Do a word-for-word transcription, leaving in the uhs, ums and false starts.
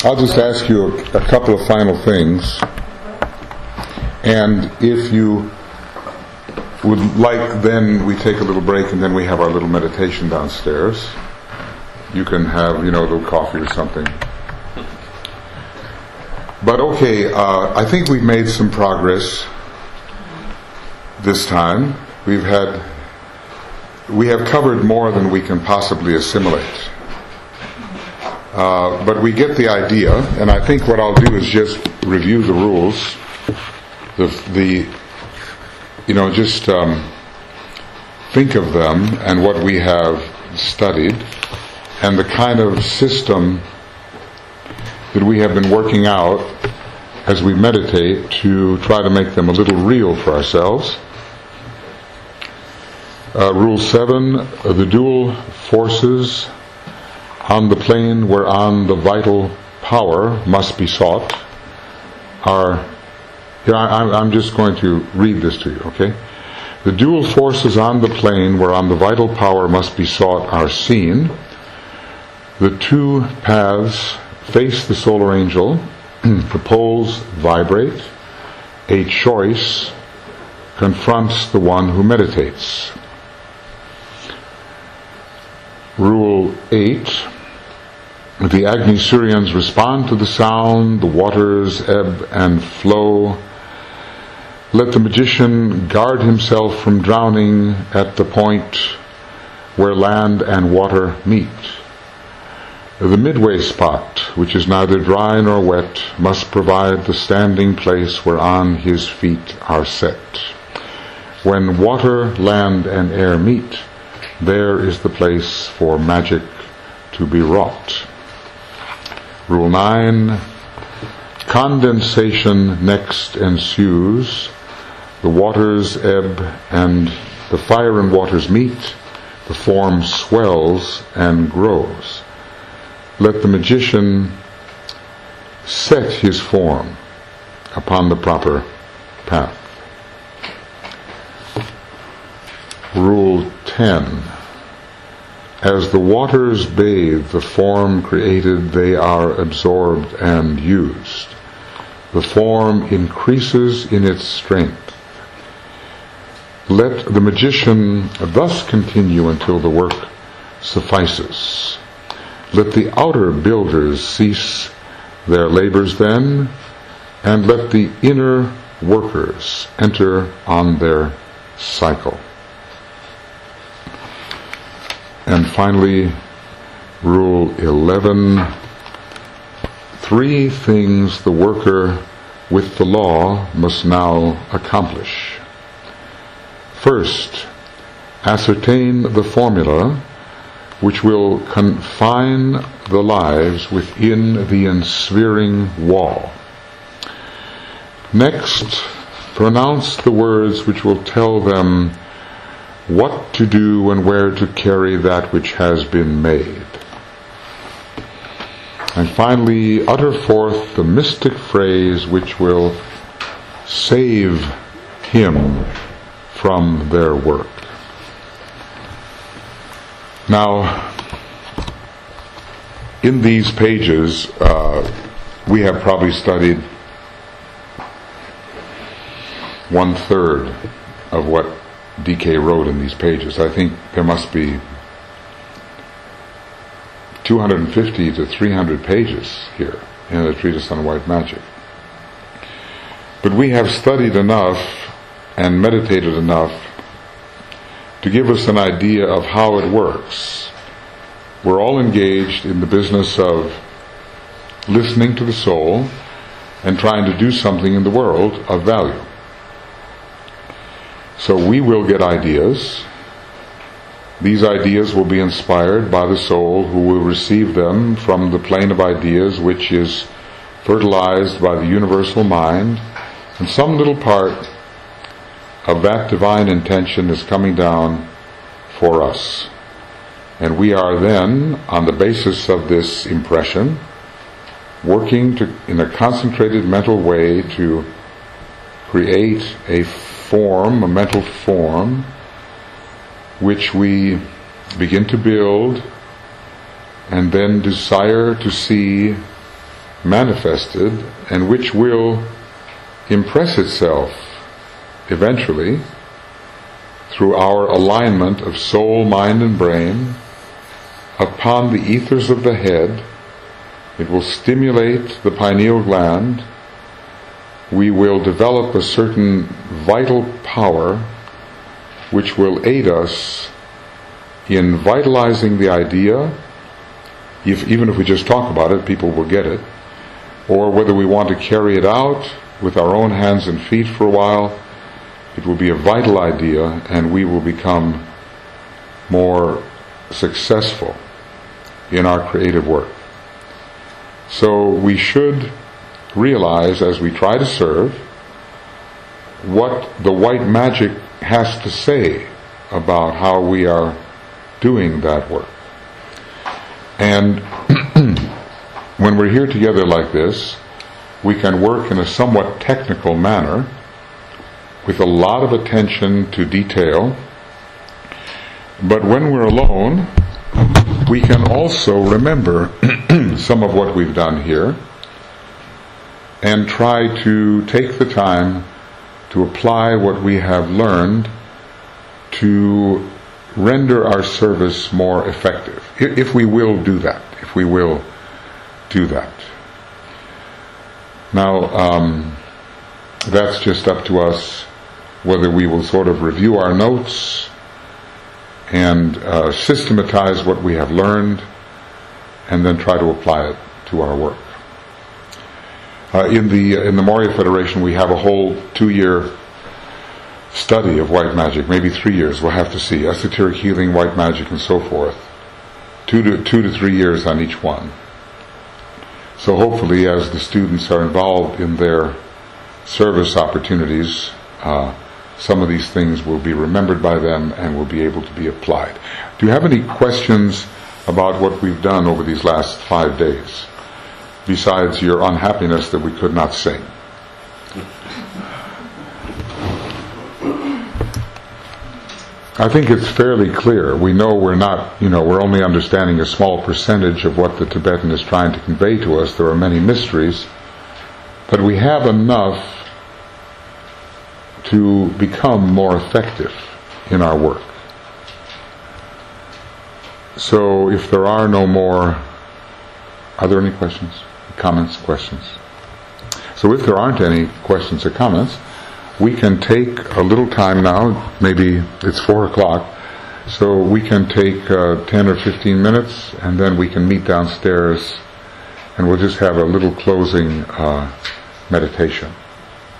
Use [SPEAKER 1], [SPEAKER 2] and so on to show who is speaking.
[SPEAKER 1] I'll just ask you a, a couple of final things. And if you would like, then we take a little break and then we have our little meditation downstairs. You can have, you know, a little coffee or something. But okay, uh, I think we've made some progress this time. We've had, we have covered more than we can possibly assimilate. Uh, but we get the idea, and I think what I'll do is just review the rules, the, the you know, just um, think of them and what we have studied, and the kind of system that we have been working out as we meditate to try to make them a little real for ourselves. Uh, rule seven, uh, the dual forces on the plane whereon the vital power must be sought are, here I, I'm just going to read this to you, okay? The dual forces on the plane whereon the vital power must be sought are seen. The two paths face the solar angel, the poles vibrate, a choice confronts the one who meditates. Rule eight, the Agni Suryans respond to the sound, the waters ebb and flow. Let the magician guard himself from drowning at the point where land and water meet. The midway spot, which is neither dry nor wet, must provide the standing place whereon his feet are set. When water, land, and air meet, there is the place for magic to be wrought. Rule nine, condensation next ensues. The waters ebb and the fire and waters meet. The form swells and grows. Let the magician set his form upon the proper path. Rule ten. As the waters bathe the form created, they are absorbed and used. The form increases in its strength. Let the magician thus continue until the work suffices. Let the outer builders cease their labors then, and let the inner workers enter on their cycle. And finally, rule eleven, three things the worker with the law must now accomplish. First, ascertain the formula which will confine the lives within the ensphering wall. Next, pronounce the words which will tell them what to do and where to carry that which has been made. And finally, utter forth the mystic phrase which will save him from their work. Now, in these pages, uh, we have probably studied one third of what D K wrote in these pages. I think there must be two hundred fifty to three hundred pages here in the Treatise on White Magic. But we have studied enough and meditated enough to give us an idea of how it works. We're all engaged in the business of listening to the soul and trying to do something in the world of value. So we will get ideas. These ideas will be inspired by the soul, who will receive them from the plane of ideas which is fertilized by the universal mind, and some little part of that divine intention is coming down for us. And we are then, on the basis of this impression, working to, in a concentrated mental way, to create a form, a mental form, which we begin to build and then desire to see manifested, and which will impress itself eventually through our alignment of soul, mind, and brain upon the ethers of the head. It will stimulate the pineal gland. We will develop a certain vital power which will aid us in vitalizing the idea. If, even if we just talk about it, people will get it. Or whether we want to carry it out with our own hands and feet for a while, it will be a vital idea, and we will become more successful in our creative work. So we should realize, as we try to serve, what the white magic has to say about how we are doing that work. And when we're here together like this, we can work in a somewhat technical manner with a lot of attention to detail. But when we're alone, we can also remember some of what we've done here and try to take the time to apply what we have learned to render our service more effective. If we will do that, if we will do that. Now, um, that's just up to us whether we will sort of review our notes and uh, systematize what we have learned and then try to apply it to our work. Uh, in the in the Moria Federation, we have a whole two-year study of white magic, maybe three years. We'll have to see. Esoteric healing, white magic, and so forth. Two to two to three years on each one. So hopefully, as the students are involved in their service opportunities, uh, some of these things will be remembered by them and will be able to be applied. Do you have any questions about what we've done over these last five days, besides your unhappiness that we could not sing? I think it's fairly clear. We know we're not, you know, we're only understanding a small percentage of what the Tibetan is trying to convey to us. There are many mysteries, but we have enough to become more effective in our work. So if there are no more, are there any questions, comments, questions? So if there aren't any questions or comments, we can take a little time now. Maybe it's four o'clock, so we can take uh, ten or fifteen minutes, and then we can meet downstairs, and we'll just have a little closing uh, meditation.